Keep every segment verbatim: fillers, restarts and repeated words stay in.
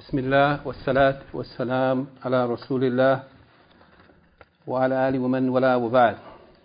Bismillah wa salat wa salam ala Rasulillah wa ala ali wa man wala wa ba'd.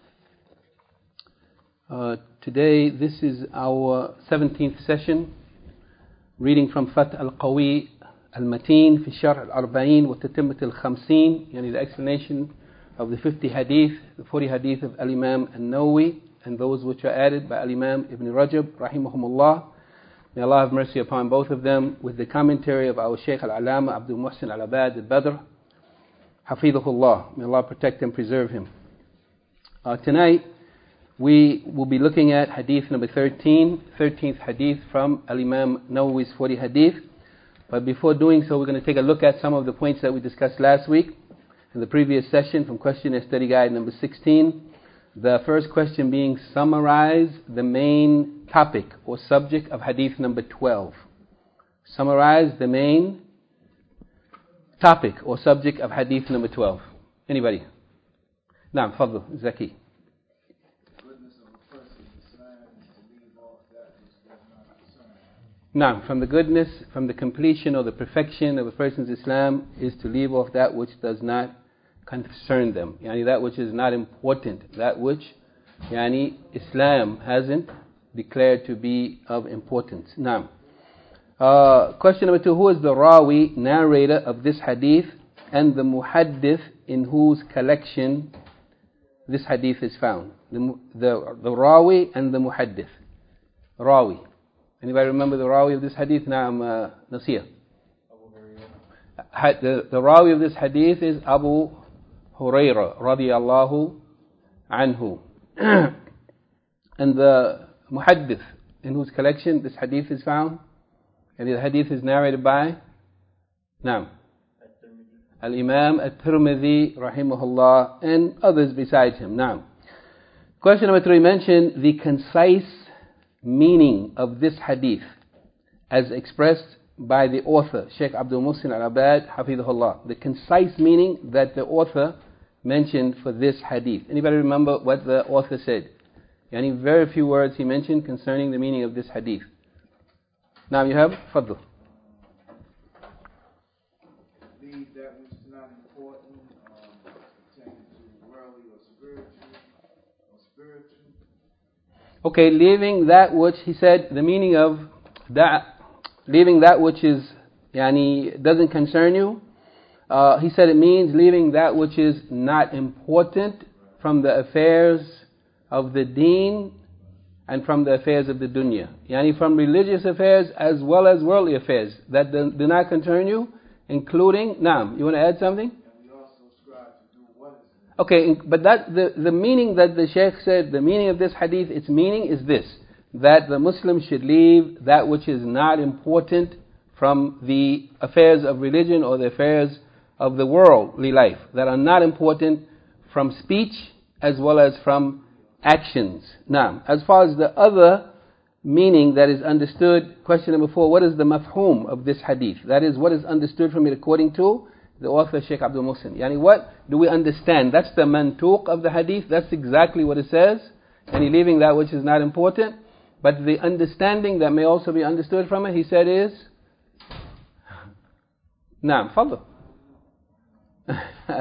Uh, today, this is our seventeenth session, reading from Fath al-Qawi al-Mateen fi Sharh al-Arba'in wa Tatimmat al-Khamseen, yani the explanation of the fifty hadith, the forty hadith of Al-Imam al-Nawawi, and those which are added by Al-Imam Ibn Rajab, rahimahumullah. May Allah have mercy upon both of them, with the commentary of our Shaykh Al-Alama Abdul Muhsin Al-Abad Al-Badr, hafidhahullah. May Allah protect and preserve him. Uh, tonight, we will be looking at hadith number thirteen, thirteenth hadith from Al-Imam Nawawi's forty hadith. But before doing so, we're going to take a look at some of the points that we discussed last week in the previous session from Questionnaire Study Guide number sixteen. The first question being, summarize the main topic or subject of hadith number twelve. Summarize the main topic or subject of hadith number twelve. Anybody? Naam, fadl, Zaki. Naam, from the goodness, from the completion or the perfection of a person's Islam is to leave off that which does not concern them, yani that which is not important, that which yani Islam hasn't declared to be of importance. Now, uh, question number two: who is the Rawi, narrator of this hadith, and the Muhaddith in whose collection this hadith is found? The the, the Rawi and the Muhaddith. Rawi. Anybody remember the Rawi of this hadith? Naam, uh, Nasir. The, the Rawi of this hadith is Abu Hurairah radiyallahu anhu. And the Muhaddith in whose collection this hadith is found, and the hadith is narrated by Naam, Al-Imam At-Tirmidhi rahimahullah, and others besides him. Naam. Question number three: mention the concise meaning of this hadith as expressed by the author, Shaykh Abdul Muhsin Al-Abad, hafidhahullah. The concise meaning that the author mentioned for this hadith. Anybody remember what the author said? Yani very few words he mentioned concerning the meaning of this hadith. Now you have, fadl. Leave that which is not important, um, pertaining to worldly or spiritual, or spiritual. Okay, leaving that which, he said, the meaning of that, leaving that which is, yani, doesn't concern you. Uh, he said it means leaving that which is not important from the affairs of the deen and from the affairs of the dunya. Yani from religious affairs as well as worldly affairs that do, do not concern you, including, naam, you want to add something? And we also strive to do what is Okay, but that the, the meaning that the Shaykh said, the meaning of this hadith, its meaning is this: that the Muslim should leave that which is not important from the affairs of religion or the affairs of the worldly life, that are not important from speech as well as from actions. Now, as far as the other meaning that is understood, question number four: what is the mafhum of this hadith? That is, what is understood from it according to the author, Shaykh Abdul Muhsin. Yani, what do we understand? That's the mantuq of the hadith. That's exactly what it says. And he leaving that which is not important. But the understanding that may also be understood from it, he said, is Naam, fadl. also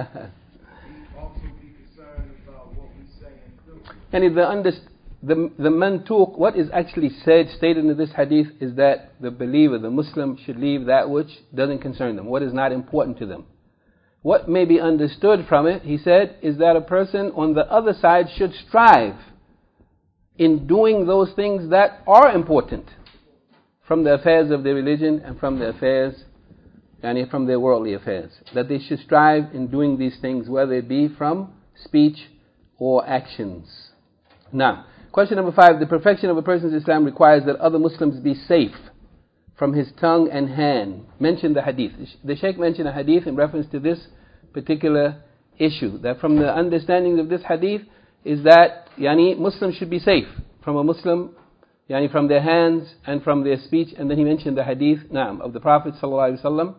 be concerned about what we say and do. And the, under, the, the mantuq, what is actually said, stated in this hadith, is that the believer, the Muslim, should leave that which doesn't concern them, what is not important to them. What may be understood from it, he said, is that a person on the other side should strive in doing those things that are important from the affairs of their religion and from the affairs, and from their worldly affairs. That they should strive in doing these things, whether it be from speech or actions. Now, question number five: the perfection of a person's Islam requires that other Muslims be safe from his tongue and hand. Mention the hadith. The Shaykh mentioned a hadith in reference to this particular issue, that from the understanding of this hadith is that yani Muslims should be safe from a Muslim, yani from their hands and from their speech. And then he mentioned the hadith, naam, of the Prophet sallallahu alaihi wasallam.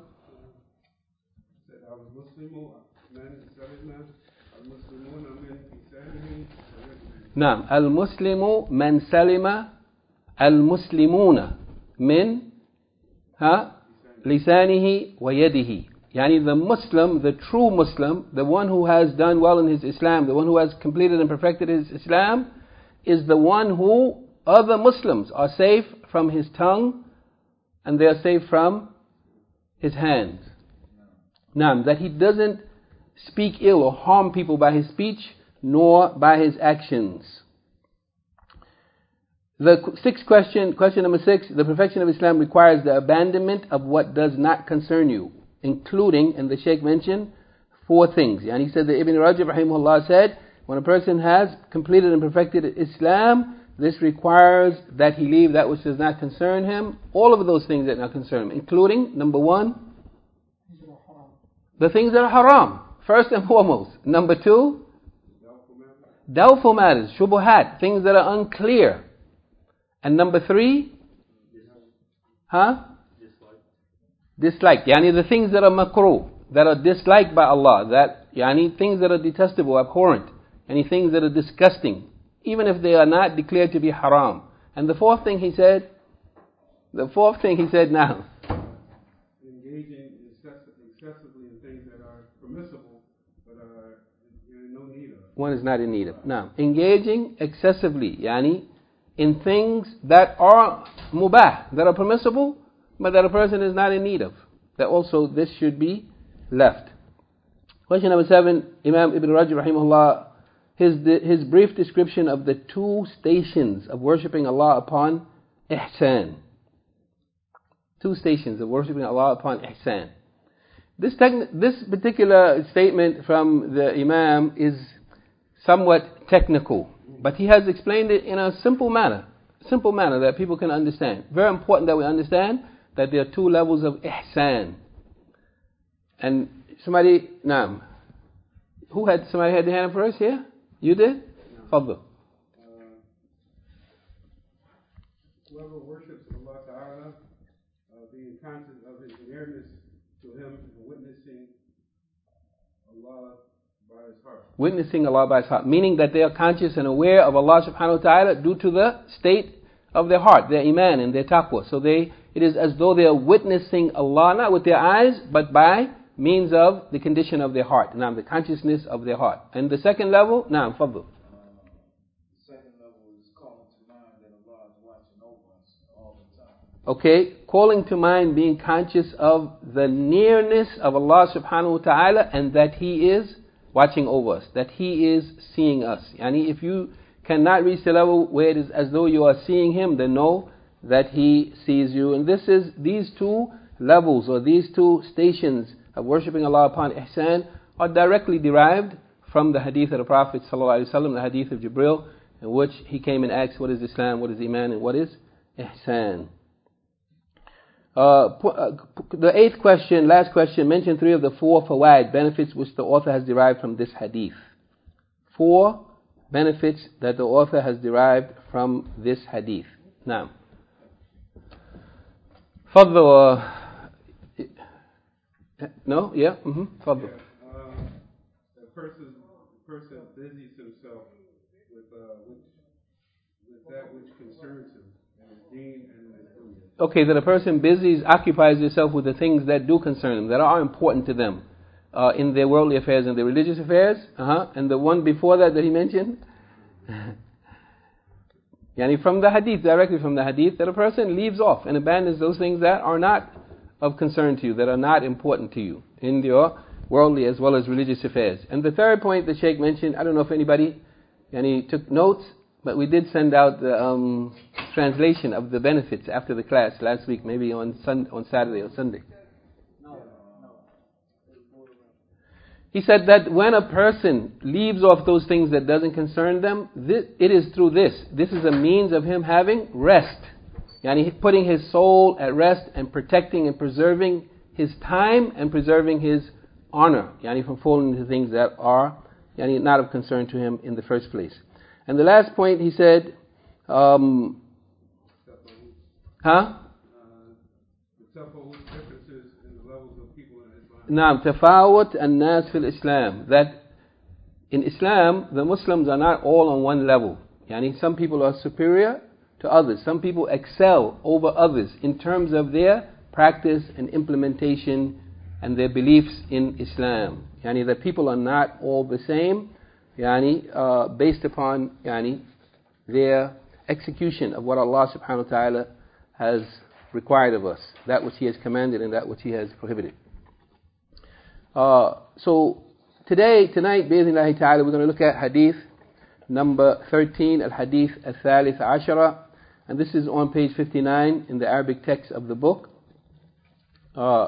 Naam, al-Muslimu man salima al-Muslimuna min ha لسانه ويده. Yani the Muslim, the true Muslim, the one who has done well in his Islam, the one who has completed and perfected his Islam, is the one who other Muslims are safe from his tongue and they are safe from his hands. Naam, that he doesn't speak ill or harm people by his speech nor by his actions. The sixth question, question number six, the perfection of Islam requires the abandonment of what does not concern you, including, and the Shaykh mentioned, four things. And he said that Ibn Rajab rahimahullah said, when a person has completed and perfected Islam, this requires that he leave that which does not concern him, all of those things that do not concern him, including, number one, the things that are haram, first and foremost. Number two, doubtful matters, shubuhat, things that are unclear. And number three, huh? Dislike. Yani the things that are makruh, that are disliked by Allah, that yani things that are detestable, abhorrent, any things that are disgusting, even if they are not declared to be haram. And the fourth thing he said, the fourth thing he said now, engaging excessively in things that are permissible, but are in no need of. One is not in need of. Now, engaging excessively, yani in things that are mubah, that are permissible, but that a person is not in need of. That also this should be left. Question number seven, Imam Ibn Rajab rahimahullah, his, his brief description of the two stations of worshipping Allah upon ihsan. Two stations of worshipping Allah upon ihsan. This, techn- this particular statement from the Imam is somewhat technical, but he has explained it in a simple manner, simple manner that people can understand. Very important that we understand that there are two levels of ihsan. And somebody, naam, who had, somebody had the hand up first here? You did? Fadl. Uh, whoever worships Allah Ta'ala, uh, being conscious of his nearness to him, witnessing Allah by his heart. Witnessing Allah by his heart, meaning that they are conscious and aware of Allah subhanahu wa ta'ala due to the state of their heart, their iman and their taqwa. So they, it is as though they are witnessing Allah, not with their eyes, but by means of the condition of their heart, naam, the consciousness of their heart. And the second level, naam, fadl. Uh, the second level is calling to mind that Allah is watching over us all the time. Okay, calling to mind being conscious of the nearness of Allah subhanahu wa ta'ala and that He is watching over us, that He is seeing us. Yani if you cannot reach the level where it is as though you are seeing Him, then know that He sees you. And this is, these two levels or these two stations of worshipping Allah upon ihsan are directly derived from the hadith of the Prophet sallallahu alaihi wasallam, the hadith of Jibril, in which he came and asked, what is Islam, what is Iman, and what is ihsan. Uh, the eighth question, last question, mention three of the four fawaid, benefits which the author has derived from this hadith. Four benefits that the author has derived from this hadith. Now, Fadl. No? Yeah? Mm-hmm. Fadl. Yeah, uh, the person, the person busies himself with, uh, with, with that which concerns him, and his deen and his dunya. Okay, that a person busies, occupies himself with the things that do concern them, that are important to them uh, in their worldly affairs and their religious affairs. Uh-huh. And the one before that that he mentioned, yani from the hadith, directly from the hadith, that a person leaves off and abandons those things that are not of concern to you, that are not important to you in your worldly as well as religious affairs. And the third point the Shaykh mentioned, I don't know if anybody yani, took notes, but we did send out the um, translation of the benefits after the class last week, maybe on sun, on Saturday or Sunday. He said that when a person leaves off those things that doesn't concern them, this, it is through this. This is a means of him having rest. Yani putting his soul at rest and protecting and preserving his time and preserving his honor. Yani from falling into things that are yani not of concern to him in the first place. And the last point he said, um, huh? Differences in the levels of people in Islam. Naam, tafawut an-nas fil Islam. That in Islam, the Muslims are not all on one level. Yani some people are superior to others. Some people excel over others in terms of their practice and implementation and their beliefs in Islam. Yani that people are not all the same, yani uh, based upon yani their execution of what Allah subhanahu wa ta'ala has required of us, that which He has commanded and that which He has prohibited. Uh, so today, tonight, bi'idhnillahi ta'ala, we're going to look at hadith number thirteen, al-hadith al-thalith ashara, and this is on page fifty-nine in the Arabic text of the book. Uh,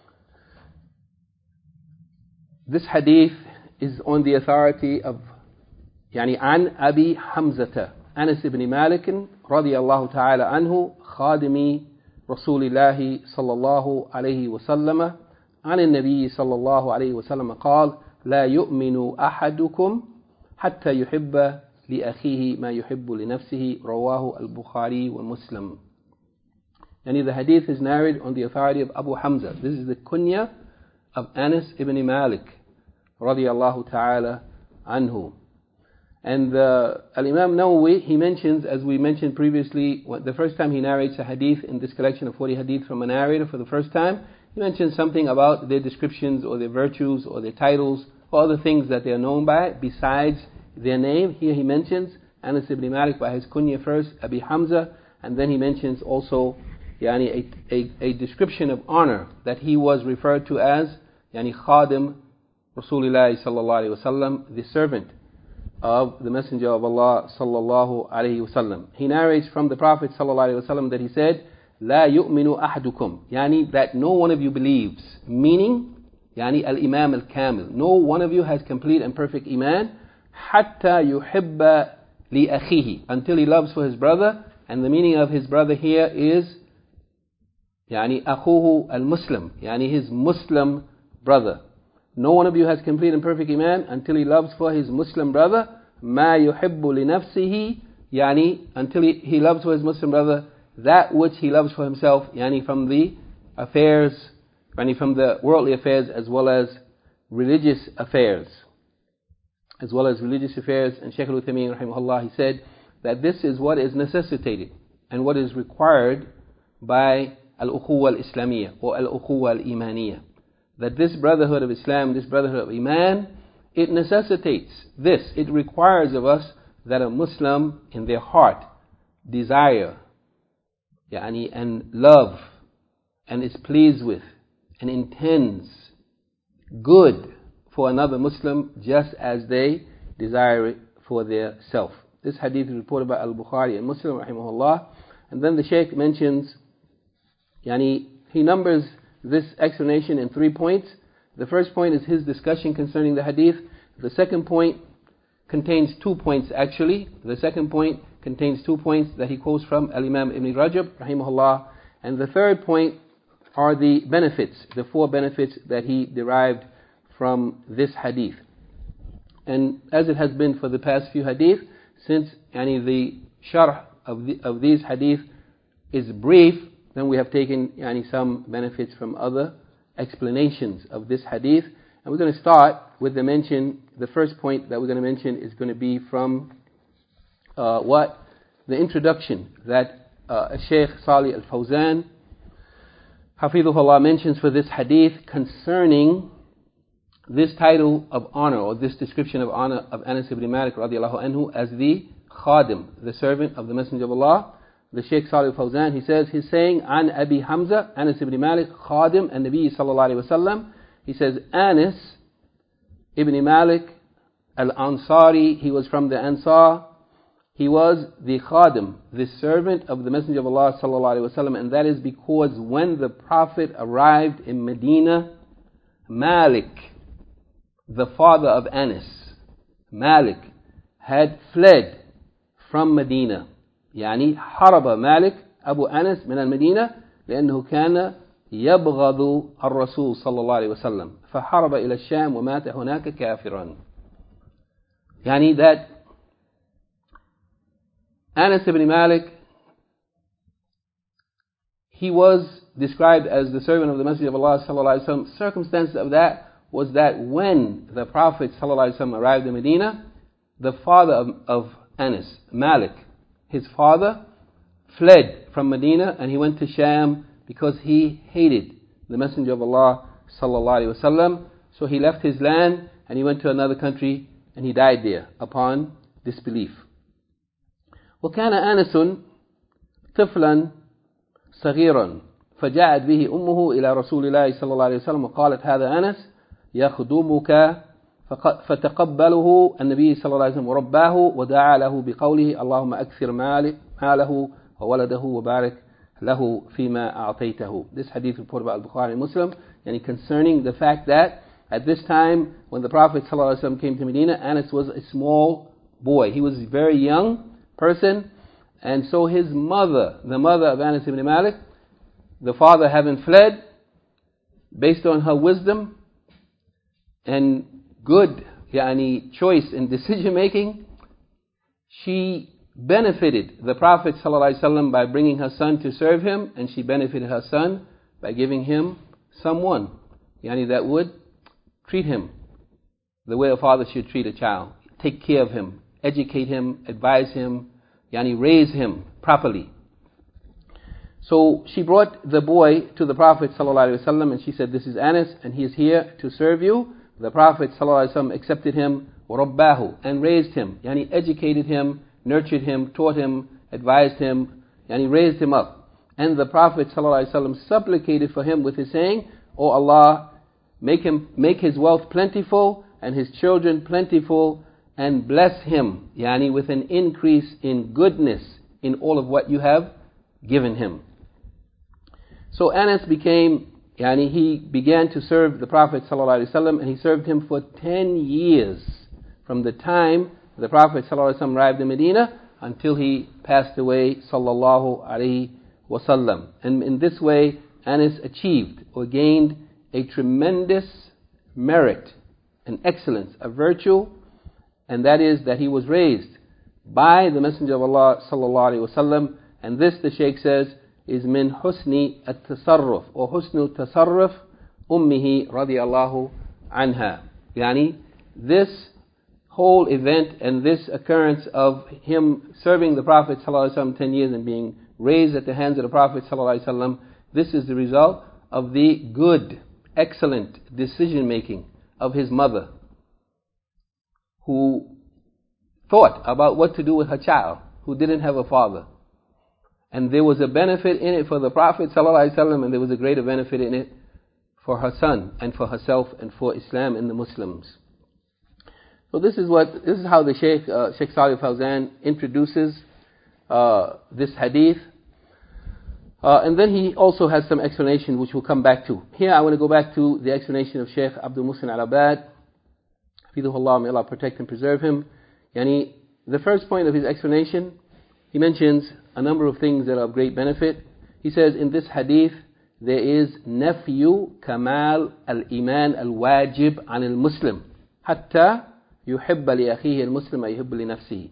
this hadith is on the authority of يعني عن أبي حمزة أنس بن مالك رضي الله تعالى عنه خادم رسول الله صلى الله عليه وسلم عن النبي صلى الله عليه وسلم قال لا يؤمن أحدكم حتى يحب لأخيه ما يحب لنفسه رواه البخاري ومسلم. Yani the hadith is narrated on the authority of Abu Hamza. This is the kunya of Anas ibn Malik رضي الله تعالى عنه. And uh, Al-Imam Nawawi, he mentions, as we mentioned previously, the first time he narrates a hadith in this collection of forty hadith from a narrator for the first time, he mentions something about their descriptions or their virtues or their titles or other things that they are known by besides their name. Here he mentions Anas ibn Malik by his kunya first, Abi Hamza, and then he mentions also yani, a, a, a description of honor that he was referred to as yani Khadim Rasulullah sallallahu alayhi wa sallam, the servant of the Messenger of Allah sallallahu alayhi wasallam. He narrates from the Prophet sallallahu alayhi wasallam that he said, "La yu'minu ahadukum," yani that no one of you believes. Meaning, yani al-imam al-kamil. No one of you has complete and perfect iman. Hatta yuhibba li akhihi, until he loves for his brother. And the meaning of his brother here is, yani akhuhu al-muslim, yani his Muslim brother. No one of you has complete and perfect iman until he loves for his Muslim brother ma yuhibbu li nafsihi, yani until he, he loves for his Muslim brother that which he loves for himself, yani from the affairs, yani from the worldly affairs as well as religious affairs, as well as religious affairs. And Shaykh al-Uthaymeen rahimahullah, he said that this is what is necessitated and what is required by al-ukhuwa al-islamiyya or al-ukhuwa al-imaniyya. That this brotherhood of Islam, this brotherhood of Iman, it necessitates this. It requires of us that a Muslim in their heart desire yani, and love and is pleased with and intends good for another Muslim just as they desire it for their self. This hadith is reported by Al-Bukhari and Muslim rahimahullah. And then the Shaykh mentions, yani, he numbers this explanation in three points. The first point is his discussion concerning the hadith. The second point contains two points actually. The second point contains two points that he quotes from Al-Imam Ibn Rajab rahimahullah. And the third point are the benefits, the four benefits that he derived from this hadith. And as it has been for the past few hadith, since yani, the sharh of, the, of these hadith is brief, then we have taken yani, some benefits from other explanations of this hadith. And we're going to start with the mention, the first point that we're going to mention is going to be from uh, what? The introduction that uh, Shaykh Salih Al-Fawzan, Hafidhullah, mentions for this hadith concerning this title of honor, or this description of honor of Anas ibn Malik radiallahu anhu as the Khadim, the servant of the Messenger of Allah. The Shaykh Salih Al-Fawzan, he says, he's saying, An Abi Hamza, Anas ibn Malik, Khadim and Nabi sallallahu alayhi wa sallam. He says, Anas ibn Malik al-Ansari, he was from the Ansar. He was the Khadim, the servant of the Messenger of Allah sallallahu alayhi wa sallam. And that is because when the Prophet arrived in Medina, Malik, the father of Anas, Malik, had fled from Medina. يعني حرب مالك أبو أنس من المدينة لأنه كان يبغض الرسول صلى الله عليه وسلم فحرب إلى الشام ومات هناك كافرا. يعني that Anas ibn Malik, he was described as the servant of the Messenger of Allah صلى الله عليه وسلم. Circumstance of that was that when the Prophet صلى الله عليه وسلم arrived in Medina, the father of, of Anas, Malik, his father, fled from Medina and he went to Sham because he hated the Messenger of Allah sallallahu alaihi wasallam. So he left his land and he went to another country and he died there upon disbelief. وكان أنس طفلا صغيرا فجاءت به أمه إلى رسول الله صلى الله عليه وسلم وقالت هذا أنس يخدمك فتقبله النبي صلى الله عليه وسلم ورباه ودعا له بقوله اللهم أكثر ماله وولده وبارك له فيما أعطيته. This hadith reported by Al-Bukhari and Muslim, and concerning the fact that at this time when the Prophet ﷺ came to Medina, Anas was a small boy. He was a very young person, and so his mother, the mother of Anas ibn Malik, the father having fled, based on her wisdom and good yani, choice in decision making, she benefited the Prophet ﷺ by bringing her son to serve him, and she benefited her son by giving him someone yani, that would treat him the way a father should treat a child, take care of him, educate him, advise him, yani raise him properly. So she brought the boy to the Prophet ﷺ and she said, this is Anas and he is here to serve you. The Prophet ﷺ accepted him, وَرَبَّاهُ, and raised him, yani educated him, nurtured him, taught him, advised him, yani raised him up. And the Prophet ﷺ supplicated for him with his saying, O Allah, make him, make his wealth plentiful and his children plentiful, and bless him, yani with an increase in goodness in all of what you have given him. So Anas became, yani he began to serve the Prophet ﷺ, and he served him for ten years from the time the Prophet ﷺ arrived in Medina until he passed away sallallahu alaihi wasallam. And in this way, Anas achieved or gained a tremendous merit, an excellence, a virtue, and that is that he was raised by the Messenger of Allah sallallahu alaihi wasallam. And this, the Shaykh says, is min husni at-tasarruf or husnu tasarruf ummihi radiyallahu anha. Yani this whole event and this occurrence of him serving the Prophet ﷺ ten years and being raised at the hands of the Prophet ﷺ, this is the result of the good, excellent decision making of his mother, who thought about what to do with her child, who didn't have a father. And there was a benefit in it for the Prophet ﷺ, and there was a greater benefit in it for her son and for herself and for Islam and the Muslims. So this is what this is how the Shaykh uh, Shaykh Salih Fawzan introduces uh, this hadith, uh, and then he also has some explanation which we'll come back to. Here I want to go back to the explanation of Shaykh Abdul Muhsin Al-Abbad, Hafidhullah, may Allah protect and preserve him. Yani the first point of his explanation, he mentions a number of things that are of great benefit. He says in this hadith there is nafyu kamal al-iman al-wajib an al-muslim hatta يحب لأخيه المسلم يحب لنفسه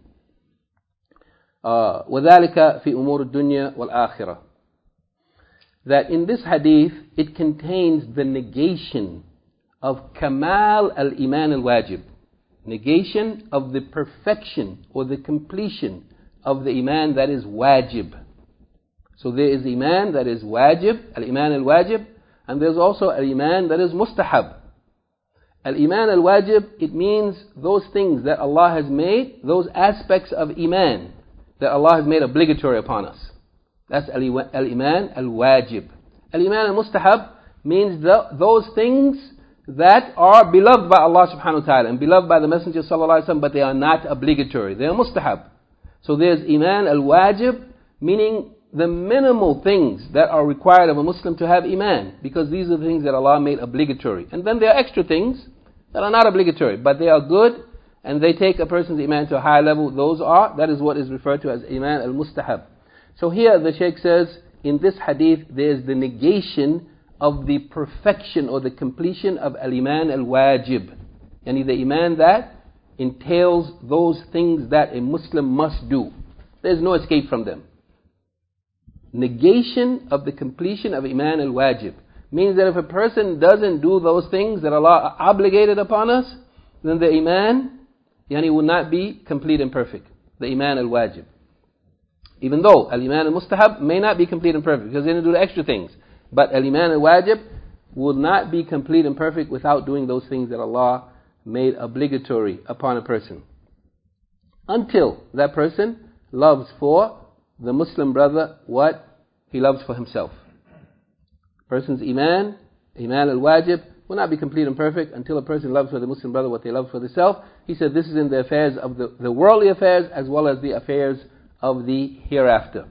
uh, وذلك في أمور الدنيا والآخرة. That in this hadith it contains the negation of kamal al-iman al-wajib, negation of the perfection or the completion of the iman that is wajib. So there is iman that is wajib, al-iman al-wajib, and there's also al-iman that is mustahab. Al-Iman al-Wajib, it means those things that Allah has made, those aspects of Iman that Allah has made obligatory upon us. That's Al-Iman al-Wajib. Al-Iman al-Mustahab means the, those things that are beloved by Allah subhanahu wa ta'ala and beloved by the Messenger sallallahu alaihi wasallam, but they are not obligatory. They are mustahab. So there's Iman al-Wajib, meaning the minimal things that are required of a Muslim to have Iman, because these are the things that Allah made obligatory. And then there are extra things that are not obligatory, but they are good and they take a person's Iman to a higher level. Those are, that is what is referred to as Iman al-Mustahab. So here the Shaykh says, in this hadith there is the negation of the perfection or the completion of al-Iman al-Wajib. Yani the Iman that entails those things that a Muslim must do. There is no escape from them. Negation of the completion of Iman al-Wajib means that if a person doesn't do those things that Allah obligated upon us, then the Iman yani will not be complete and perfect. The Iman al-Wajib. Even though al-iman al-mustahab may not be complete and perfect because they didn't do the extra things. But al-iman al-wajib will not be complete and perfect without doing those things that Allah made obligatory upon a person. Until that person loves for the Muslim brother what he loves for himself. Person's iman, iman al-wajib, will not be complete and perfect until a person loves for the Muslim brother what they love for themselves. He said this is in the affairs of the, the worldly affairs as well as the affairs of the hereafter.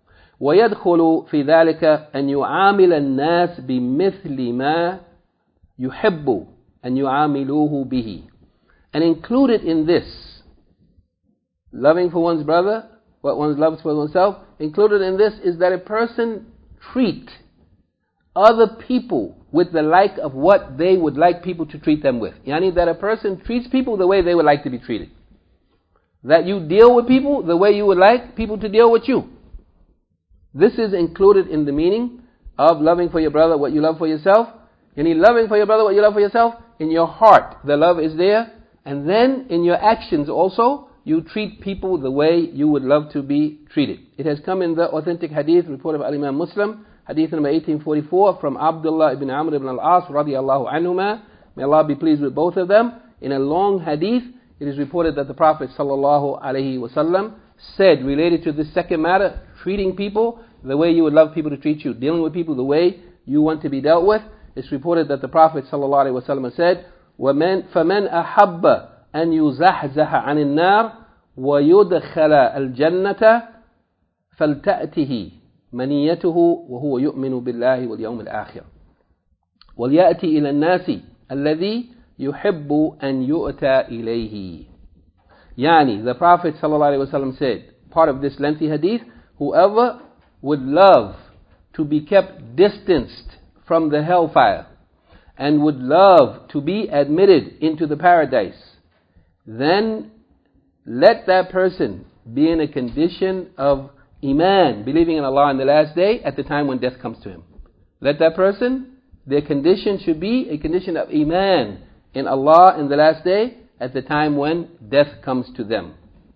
ويدخل في ذلك أن يعامل الناس بمثل ما يحب أن يعاملوه به. And included in this, loving for one's brother, what one loves for oneself, included in this is that a person treat other people with the like of what they would like people to treat them with. Yani that a person treats people the way they would like to be treated. That you deal with people the way you would like people to deal with you. This is included in the meaning of loving for your brother what you love for yourself. Yani loving for your brother what you love for yourself, in your heart the love is there, and then in your actions also you treat people the way you would love to be treated. It has come in the authentic hadith reported by Imam Muslim, hadith number eighteen forty-four, from Abdullah ibn Amr ibn al-As radiyallahu anhuma. May Allah be pleased with both of them. In a long hadith, it is reported that the Prophet sallallahu alaihi wasallam said, related to this second matter, treating people the way you would love people to treat you, dealing with people the way you want to be dealt with. It's reported that the Prophet sallallahu alaihi wasallam said, وَمَنْ فَمَنْ أَحَبَّ أَنْ يُزَحْزَحَ عَنِ النَّارِ وَيُدْخَلَ الْجَنَّةَ فَلْتَأْتِهِ منيته وهو يؤمن بالله واليوم الآخر وليأتي إلى الناس الذي يحب أن يؤتى إليه. Yani, the Prophet ﷺ said, part of this lengthy hadith, whoever would love to be kept distanced from the hellfire and would love to be admitted into the paradise, then let that person be in a condition of Iman, believing in Allah on the last day at the time when death comes to him. Let that person, their condition should be a condition of Iman in Allah in the last day at the time when death comes to them.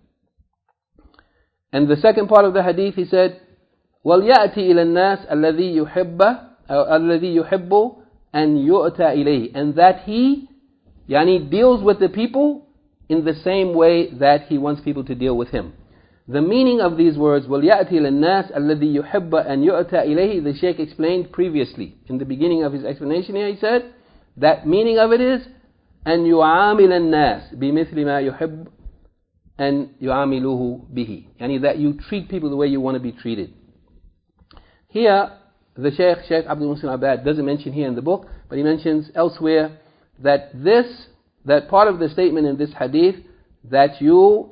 And the second part of the hadith, he said, وَلْيَأْتِ إِلَى النَّاسِ الَّذِي يُحِبَّ الَّذِي يُحِبُّ أَنْ يُؤْتَى إِلَيْهِ. And that he, yani, deals with the people in the same way that he wants people to deal with him. The meaning of these words, وَلْيَأْتِ لِلنَّاسِ الَّذِي يُحِبَّ أَنْ يُؤْتَى إِلَيْهِ, the Shaykh explained previously. In the beginning of his explanation here, he said, that meaning of it is, أَنْ يُعَامِلَ النَّاسِ بِمِثْلِ مَا يُحِبُّ أَنْ يُعَامِلُوهُ بِهِ. Yani that you treat people the way you want to be treated. Here, the Shaykh, Shaykh Abdul Muslim Abad, doesn't mention here in the book, but he mentions elsewhere that this, that part of the statement in this hadith, that you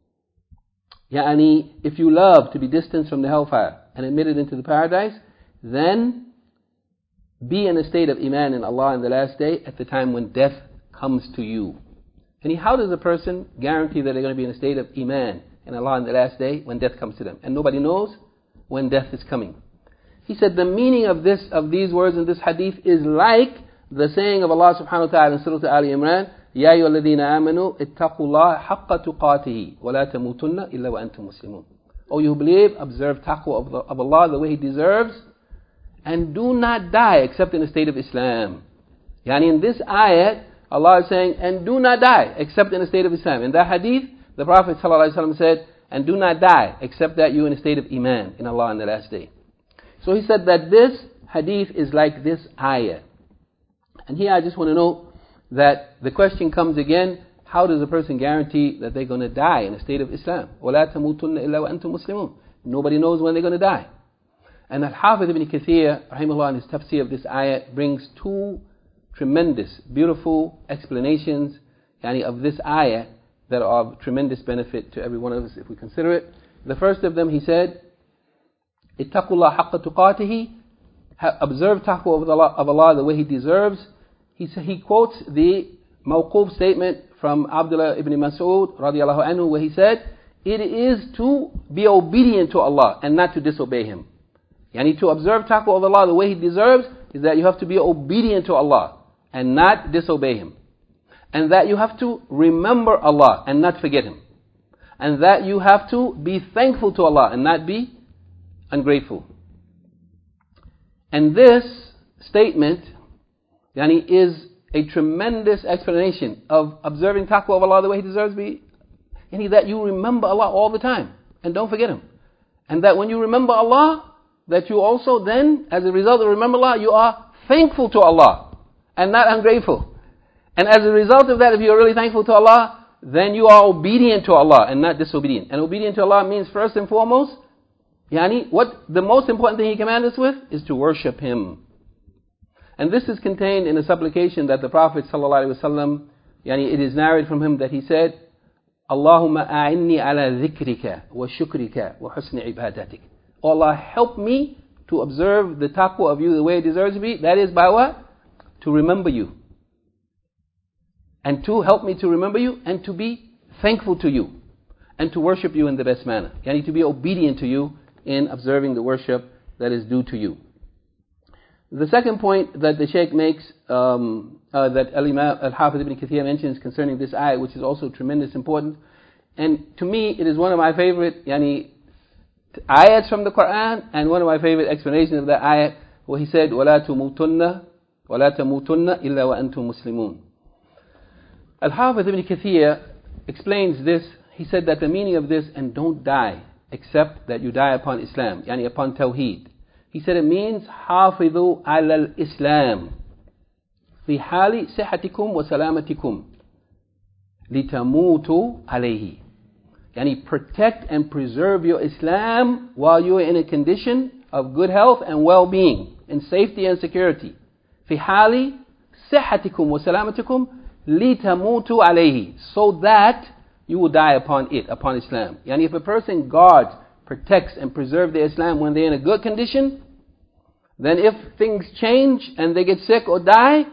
Yani, if you love to be distanced from the hellfire and admitted into the paradise, then be in a state of Iman in Allah in the last day at the time when death comes to you. And how does a person guarantee that they're going to be in a state of Iman in Allah in the last day when death comes to them? And nobody knows when death is coming. He said the meaning of this, of these words in this hadith is like the saying of Allah subhanahu wa ta'ala in Surah Al Imran, يا أيها الذين آمنوا اتقوا الله حق تقاته ولا تموتن إلا وأنتم مسلمون. Oh, you believe, observe taqwa of, the, of Allah the way He deserves, and do not die except in a state of Islam. Yani in this ayat, Allah is saying, and do not die except in a state of Islam. In that hadith, the Prophet ﷺ said, and do not die except that you in a state of Iman in Allah in the last day. So he said that this hadith is like this ayat. And here I just want to know that the question comes again, how does a person guarantee that they're going to die in a state of Islam? وَلَا تَمُوتُنَّ إِلَّا وَأَنْتُمْ مُسْلِمُونَ. Nobody knows when they're going to die. And Al-Hafiz ibn Kathir, rahimahullah, in his tafsir of this ayat, brings two tremendous, beautiful explanations yani, of this ayat that are of tremendous benefit to every one of us if we consider it. The first of them, he said, اتَّقُوا اللَّهَ حَقَّ تُقَاتِهِ, observe taqwa of Allah, of Allah the way He deserves. He, he quotes the mawquf statement from Abdullah ibn Mas'ud radiallahu anhu where he said, it is to be obedient to Allah and not to disobey Him. Yani to observe taqwa of Allah the way He deserves is that you have to be obedient to Allah and not disobey Him. And that you have to remember Allah and not forget Him. and that you have to be thankful to Allah and not be ungrateful. And this statement yani, is a tremendous explanation of observing taqwa of Allah the way He deserves to be. Yani that you remember Allah all the time and don't forget Him. And that when you remember Allah, that you also then, as a result of remember Allah, you are thankful to Allah and not ungrateful. And as a result of that, if you are really thankful to Allah, then you are obedient to Allah and not disobedient. And obedient to Allah means first and foremost, yani, what the most important thing He commanded us with is to worship Him. And this is contained in a supplication that the Prophet ﷺ, yani, it is narrated from him that he said, Allahumma a'inni ala dhikrika wa shukrika wa husni ibadatik. Oh Allah, help me to observe the taqwa of you the way it deserves to be. That is by what? To remember you. And to help me to remember you and to be thankful to you. And to worship you in the best manner. Yani to be obedient to you in observing the worship that is due to you. The second point that the Shaykh makes, um, uh, that Al-Imam Al-Hafiz Ibn Kathir mentions concerning this ayat, which is also tremendous important, and to me it is one of my favorite yani, ayats from the Quran, and one of my favorite explanations of that ayat, where he said, وَلَا تُمُوتُنَّ وَلَا تَمُوتُنَّ إِلَّا وَأَنْتُمْ مُسْلِمُونَ. Al-Hafiz Ibn Kathir explains this. He said that the meaning of this, and don't die, except that you die upon Islam, yani upon Tawheed. He said it means حافظوا على الإسلام في حال صحتكم وسلامتكم لتموتوا عليه. Yani protect and preserve your Islam while you are in a condition of good health and well-being, in safety and security. في حال صحتكم وسلامتكم لتموتوا عليه, so that you will die upon it, upon Islam. Yani if a person guards, protects and preserves their Islam when they're in a good condition, then if things change and they get sick or die,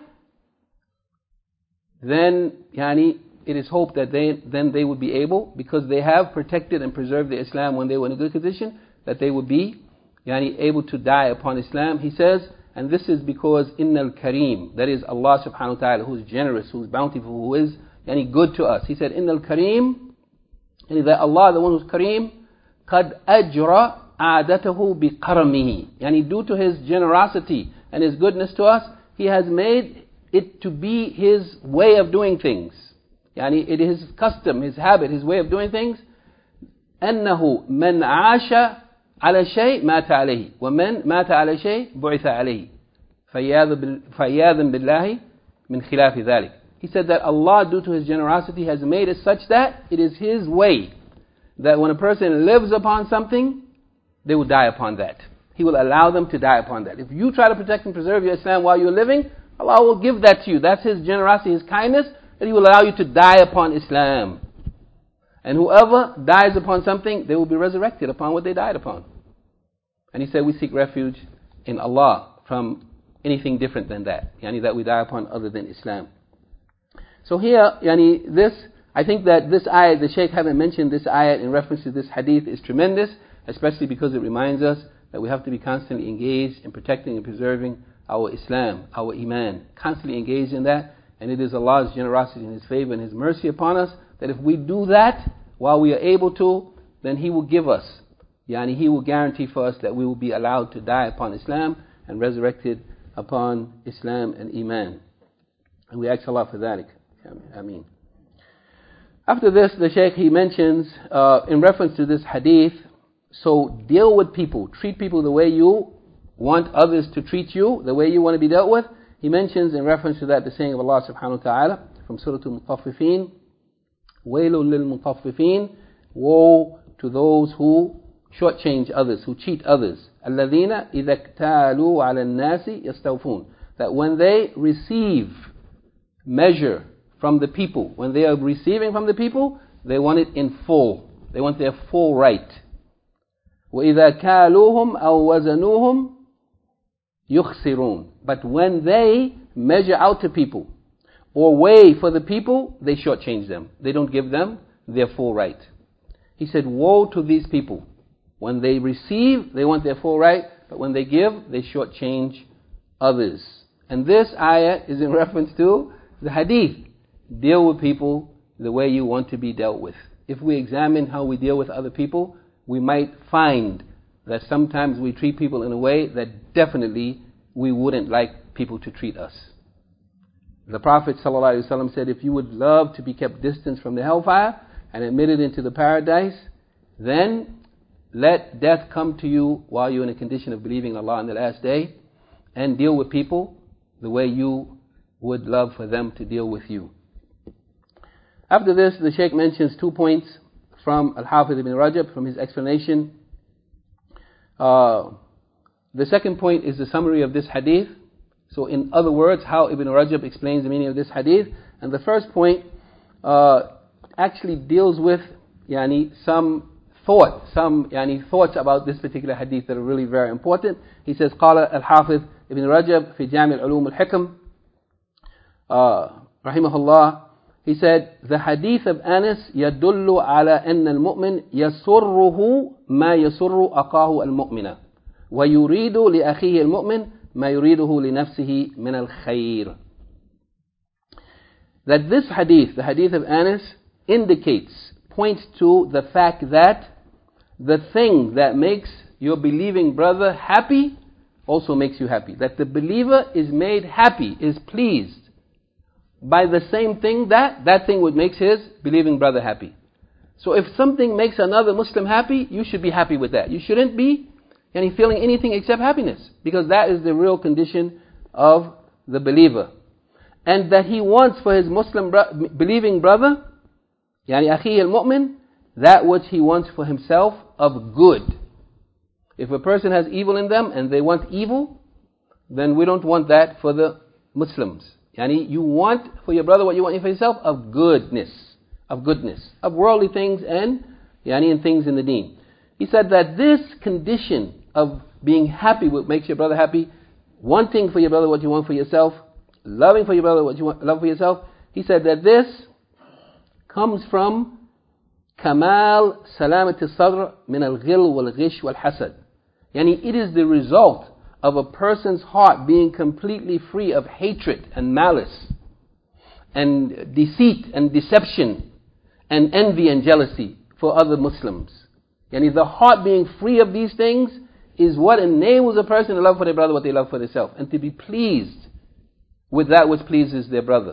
then yani, it is hoped that they then they would be able, because they have protected and preserved their Islam when they were in a good condition, that they would be yani, able to die upon Islam. He says, and this is because Innal Kareem, that is Allah subhanahu wa ta'ala, who is generous, who is bountiful, who is yani, good to us. He said, Innal Kareem, and that Allah, the one who is Kareem, قد أجرى عادته بكرمه. Yani due to His generosity and His goodness to us, He has made it to be His way of doing things. Yani it is His custom, His habit, His way of doing things. أنه من عاش على شيء مات عليه ومن مات على شيء بعث عليه فياذا بالله من خلاف ذلك. He said that Allah, due to His generosity, has made it such that it is His way that when a person lives upon something, they will die upon that. He will allow them to die upon that. If you try to protect and preserve your Islam while you're living, Allah will give that to you. That's His generosity, His kindness, that He will allow you to die upon Islam. And whoever dies upon something, they will be resurrected upon what they died upon. And he said, we seek refuge in Allah from anything different than that. Yani that we die upon other than Islam. So here, yani this, I think that this ayat, the Shaykh having mentioned this ayat in reference to this hadith is tremendous, especially because it reminds us that we have to be constantly engaged in protecting and preserving our Islam, our Iman. Constantly engaged in that. And it is Allah's generosity and His favor and His mercy upon us that if we do that while we are able to, then He will give us. Yani He will guarantee for us that we will be allowed to die upon Islam and resurrected upon Islam and Iman. And we ask Allah for that. Ameen. After this, the Shaykh, he mentions, uh, in reference to this hadith, so deal with people, treat people the way you want others to treat you, the way you want to be dealt with. He mentions in reference to that the saying of Allah subhanahu wa ta'ala from Surah Al-Mutaffifin, وَيْلٌ لِلْمُطَفِّفِينَ, woe to those who shortchange others, who cheat others. الَّذِينَ إِذَا اكْتَالُوا عَلَى النَّاسِ يَسْتَوْفُونَ, that when they receive measure from the people, when they are receiving from the people, they want it in full. They want their full right. وَإِذَا كَالُوهُمْ أَوْ وَزَنُوهُمْ يُخْسِرُونَ, but when they measure out to people or weigh for the people, they shortchange them. They don't give them their full right. He said, woe to these people. When they receive, they want their full right, but when they give, they shortchange others. And this ayah is in reference to the hadith. Deal with people the way you want to be dealt with. if we examine how we deal with other people, we might find that sometimes we treat people in a way that definitely we wouldn't like people to treat us. The Prophet ﷺ said, if you would love to be kept distant from the hellfire and admitted into the paradise, then let death come to you while you're in a condition of believing in Allah on the last day, and deal with people the way you would love for them to deal with you. After this, the Shaykh mentions two points from Al-Hafiz ibn Rajab from his explanation. Uh, the second point is the summary of this hadith. So in other words, how Ibn Rajab explains the meaning of this hadith. And the first point uh, actually deals with yani, some thought, some yani, thoughts about this particular hadith that are really very important. He says, قال الحافظ ابن رجب في جامع العلوم الحكم رحمه الله. He said, the hadith of Anas يدل على أن المؤمن يسره ما يسر أخاه المؤمن ويريد لأخيه المؤمن ما يريده لنفسه من الخير. That this hadith, the hadith of Anas, indicates, points to the fact that the thing that makes your believing brother happy also makes you happy. That the believer is made happy, is pleased by the same thing that that thing would make his believing brother happy. So if something makes another Muslim happy, you should be happy with that. You shouldn't be yani, feeling anything except happiness, because that is the real condition of the believer. And that he wants for his Muslim bro- believing brother, yani akhi al-mu'min, that which he wants for himself of good. If a person has evil in them and they want evil, then we don't want that for the Muslims. Yani you want for your brother what you want for yourself of goodness, of goodness, of worldly things and yani and things in the deen. He said that this condition of being happy what makes your brother happy, wanting for your brother what you want for yourself, loving for your brother what you want, love for yourself, he said that this comes from Kamal Salamat al-Sadr min al-Ghil wal-Ghish wal-Hasad. Yani it is the result of a person's heart being completely free of hatred and malice and deceit and deception and envy and jealousy for other Muslims. Yani the heart being free of these things is what enables a person to love for their brother what they love for themselves, and to be pleased with that which pleases their brother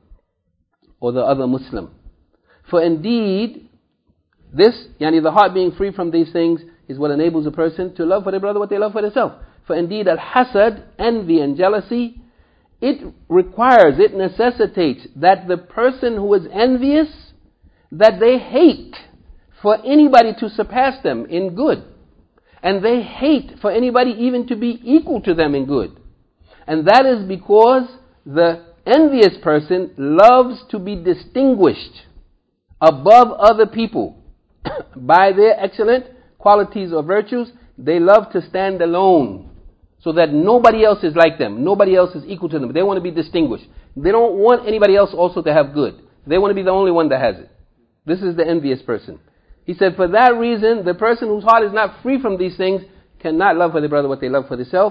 or the other Muslim. For indeed, this, yani the heart being free from these things, is what enables a person to love for their brother what they love for themselves. For indeed, al-hasad, envy and jealousy, it requires, it necessitates that the person who is envious, that they hate for anybody to surpass them in good. And they hate for anybody even to be equal to them in good. And that is because the envious person loves to be distinguished above other people by their excellent qualities or virtues. They love to stand alone so that nobody else is like them, nobody else is equal to them. They want to be distinguished. They don't want anybody else also to have good. They want to be the only one that has it. This is the envious person. He said, for that reason, the person whose heart is not free from these things cannot love for their brother what they love for themselves.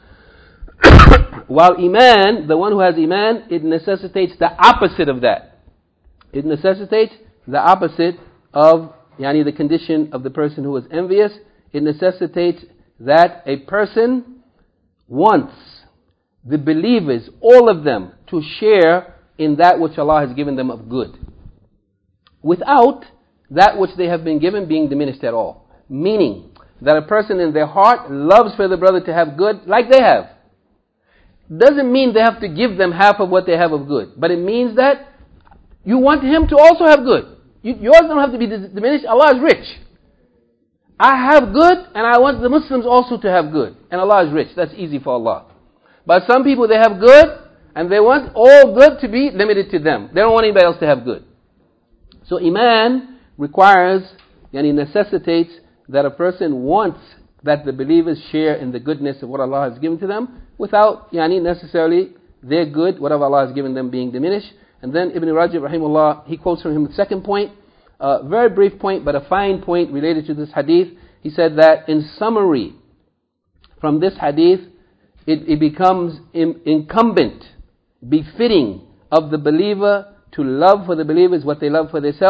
While Iman, the one who has Iman, it necessitates the opposite of that. It necessitates the opposite of yani, the condition of the person who is envious. It necessitates that a person wants the believers, all of them, to share in that which Allah has given them of good, without that which they have been given being diminished at all. Meaning that a person in their heart loves for the brother to have good like they have. Doesn't mean they have to give them half of what they have of good, but it means that you want him to also have good. You, yours don't have to be diminished. Allah is rich. I have good and I want the Muslims also to have good. And Allah is rich. That's easy for Allah. But some people, they have good and they want all good to be limited to them. They don't want anybody else to have good. So Iman requires, and it necessitates that a person wants that the believers share in the goodness of what Allah has given to them without yani, necessarily their good, whatever Allah has given them, being diminished. And then Ibn Rajab, rahimahullah, he quotes from him the second point, a uh, very brief point, but a fine point related to this hadith. He said that in summary, from this hadith, it, it becomes in, incumbent, befitting of the believer to love for the believers what they love for themselves,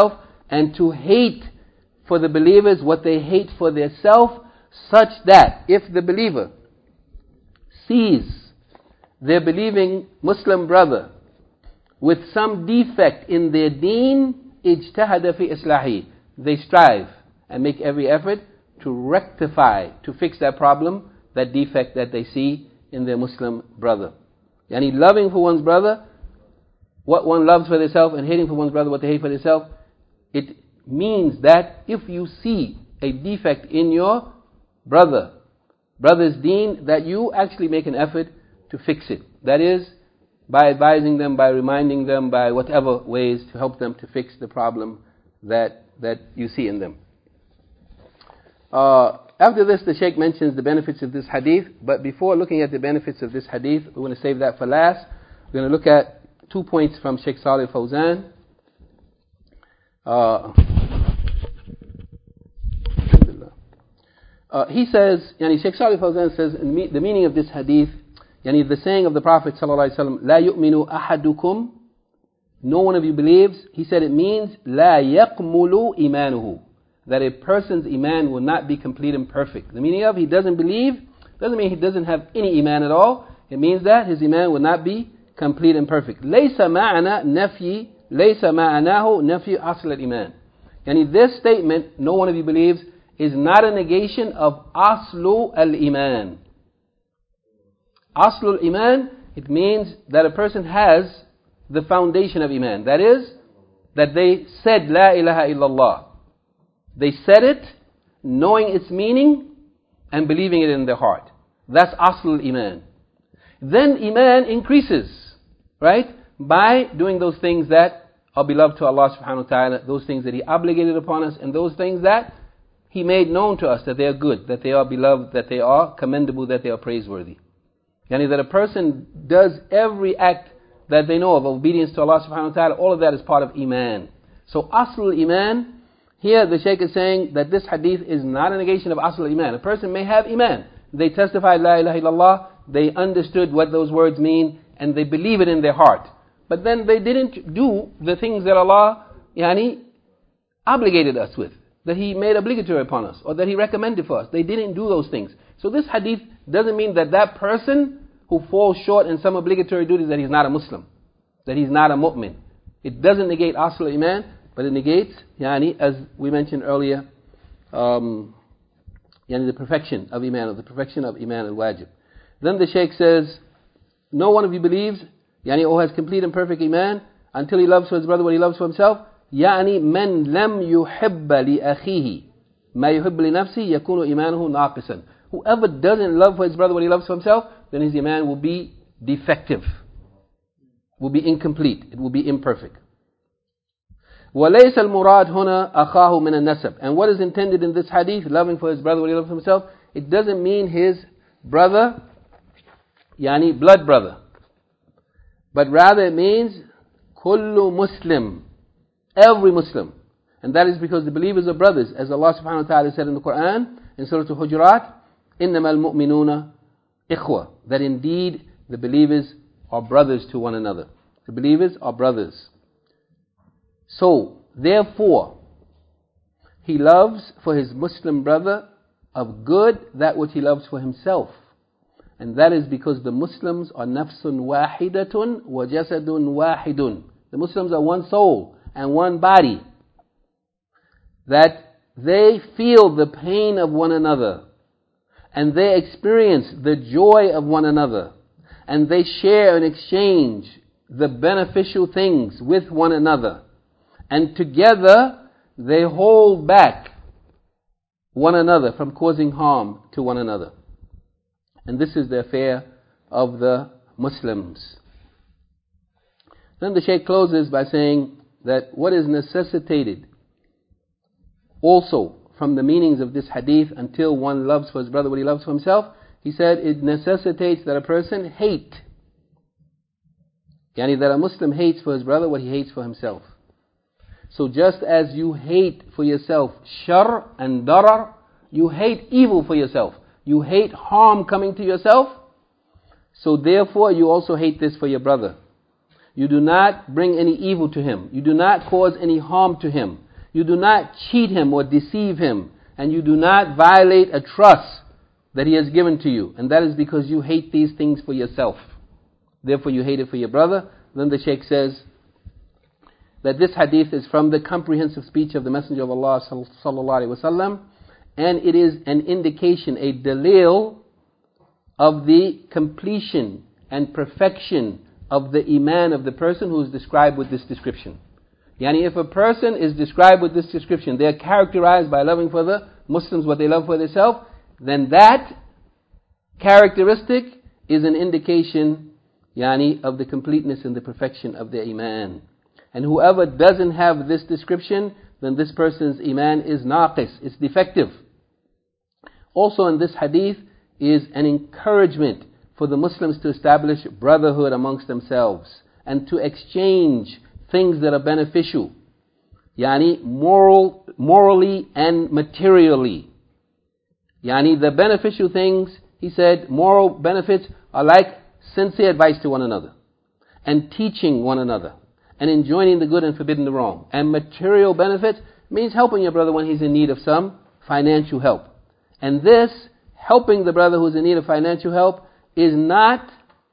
and to hate for the believers what they hate for themselves, such that if the believer sees their believing Muslim brother with some defect in their deen, ijtahada fi islahi, they strive and make every effort to rectify, to fix that problem, that defect that they see in their Muslim brother. Yani loving for one's brother what one loves for themselves, and hating for one's brother what they hate for themselves, it means that if you see a defect in your brother, brother's deen, that you actually make an effort to fix it. That is, by advising them, by reminding them, by whatever ways to help them to fix the problem that that you see in them. Uh, after this, the Shaykh mentions the benefits of this hadith, but before looking at the benefits of this hadith, we're going to save that for last. We're going to look at two points from Shaykh Salih Fawzan. Uh, uh, he says, yani Shaykh Salih Fawzan says, in the meaning of this hadith, yani the saying of the Prophet sallallahu alaihi wasallam, "La yu'minu ahadukum," no one of you believes. He said it means "La yaqmulu imanuhu," that a person's iman will not be complete and perfect. The meaning of he doesn't believe doesn't mean he doesn't have any iman at all. It means that his iman will not be complete and perfect. ليس معنى نفي ليس معناه نفي أصل الإيمان. Yani this statement, no one of you believes, is not a negation of aslu al-iman. Aslu al-iman, it means that a person has the foundation of iman. That is, that they said La ilaha illallah. They said it, knowing its meaning, and believing it in their heart. That's aslu al-iman. Then iman increases, right? By doing those things that are beloved to Allah subhanahu wa ta'ala, those things that He obligated upon us, and those things that He made known to us, that they are good, that they are beloved, that they are commendable, that they are praiseworthy. Yani that a person does every act that they know of obedience to Allah subhanahu wa ta'ala, all of that is part of iman. So aslul iman, here the Shaykh is saying that this hadith is not a negation of aslul iman. A person may have iman. They testified La ilaha illallah, they understood what those words mean, and they believe it in their heart. But then they didn't do the things that Allah yani, obligated us with, that He made obligatory upon us, or that He recommended for us. They didn't do those things. So this hadith doesn't mean that that person who falls short in some obligatory duties, that he's not a Muslim, that he's not a mu'min. It doesn't negate asl iman, but it negates, yani, as we mentioned earlier, um, yani the perfection of iman, or the perfection of iman al-wajib. Then the Shaykh says, no one of you believes, yani, or has complete and perfect iman, until he loves for his brother what he loves for himself. يعني من لم يحب لأخيه ما يحب لنفسه يكون إيمانه ناقصا. Whoever doesn't love for his brother what he loves for himself, then his iman will be defective, will be incomplete, it will be imperfect. وَلَيْسَ الْمُرَادْ هُنَا أَخَاهُ مِنَ النَّسَبِ. And what is intended in this hadith, loving for his brother what he loves for himself, it doesn't mean his brother, yani blood brother, but rather it means kullu Muslim, every Muslim. And that is because the believers are brothers, as Allah subhanahu wa ta'ala said in the Quran, in Surah Al-Hujurat, إِنَّمَا الْمُؤْمِنُونَ إِخْوَةً, that indeed the believers are brothers to one another. The believers are brothers. So, therefore, he loves for his Muslim brother of good that which he loves for himself. And that is because the Muslims are nafsun wahidatun wa jasadun wahidun. The Muslims are one soul and one body. That they feel the pain of one another, and they experience the joy of one another, and they share and exchange the beneficial things with one another, and together they hold back one another from causing harm to one another. And this is the affair of the Muslims. Then the Shaykh closes by saying that what is necessitated also from the meanings of this hadith, until one loves for his brother what he loves for himself, he said it necessitates that a person hate. Yani that a Muslim hates for his brother what he hates for himself. So just as you hate for yourself shar and darar, you hate evil for yourself, you hate harm coming to yourself, so therefore you also hate this for your brother. You do not bring any evil to him. You do not cause any harm to him. You do not cheat him or deceive him, and you do not violate a trust that he has given to you, and that is because you hate these things for yourself. Therefore you hate it for your brother. Then the Shaykh says that this hadith is from the comprehensive speech of the Messenger of Allah sallallahu alaihi wasallam, and it is an indication, a dalil of the completion and perfection of the iman of the person who is described with this description. Yani if a person is described with this description, they are characterized by loving for the Muslims what they love for themselves, then that characteristic is an indication yani of the completeness and the perfection of their iman. And whoever doesn't have this description, then this person's iman is naqis, it's defective. Also in this hadith is an encouragement for the Muslims to establish brotherhood amongst themselves and to exchange things that are beneficial, yani moral, morally and materially. Yani the beneficial things, he said, moral benefits are like sincere advice to one another, and teaching one another, and enjoining the good and forbidding the wrong. And material benefits means helping your brother when he's in need of some financial help. And this, helping the brother who's in need of financial help, is not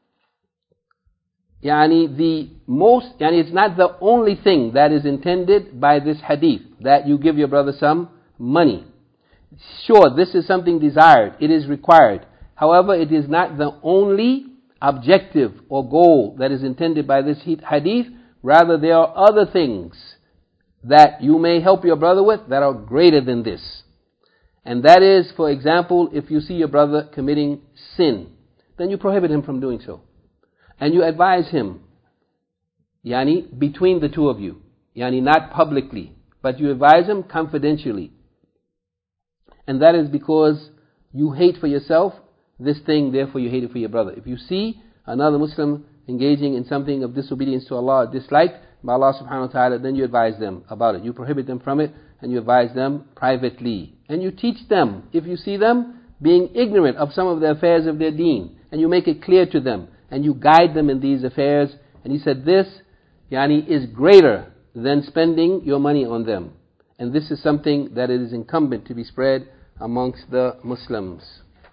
yani the most, yani it's not the only thing that is intended by this hadith, that you give your brother some money. Sure, this is something desired, it is required. However, it is not the only objective or goal that is intended by this hadith. Rather, there are other things that you may help your brother with that are greater than this. And that is, for example, if you see your brother committing sin, then you prohibit him from doing so. And you advise him, yani between the two of you, yani not publicly, but you advise him confidentially. And that is because you hate for yourself this thing, therefore you hate it for your brother. If you see another Muslim engaging in something of disobedience to Allah, disliked by Allah subhanahu wa ta'ala, then you advise them about it. You prohibit them from it, and you advise them privately. And you teach them, if you see them being ignorant of some of the affairs of their deen, and you make it clear to them, and you guide them in these affairs. And he said this, yani, is greater than spending your money on them. And this is something that it is incumbent to be spread amongst the Muslims.